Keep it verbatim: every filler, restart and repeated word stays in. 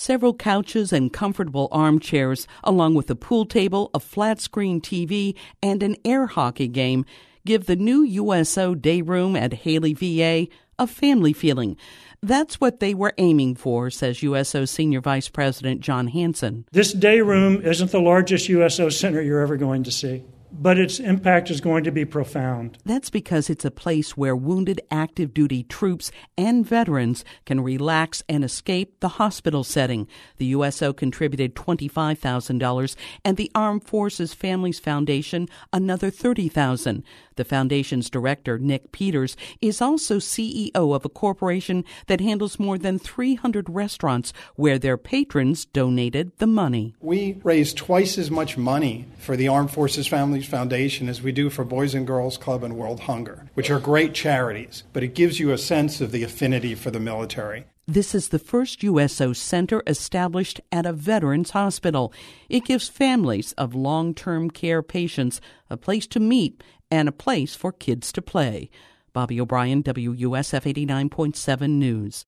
Several couches and comfortable armchairs, along with a pool table, a flat-screen T V, and an air hockey game, give the new U S O day room at Haley V A a family feeling. That's what they were aiming for, says U S O Senior Vice President John Hansen. This day room isn't the largest U S O center you're ever going to see, but its impact is going to be profound. That's because it's a place where wounded active duty troops and veterans can relax and escape the hospital setting. The U S O contributed twenty-five thousand dollars and the Armed Forces Families Foundation another thirty thousand dollars. The foundation's director, Nick Peters, is also C E O of a corporation that handles more than three hundred restaurants where their patrons donated the money. We raise twice as much money for the Armed Forces Families Foundation as we do for Boys and Girls Club and World Hunger, which are great charities, but it gives you a sense of the affinity for the military. This is the first U S O center established at a veterans hospital. It gives families of long-term care patients a place to meet and a place for kids to play. Bobby O'Brien, W U S F eighty-nine point seven News.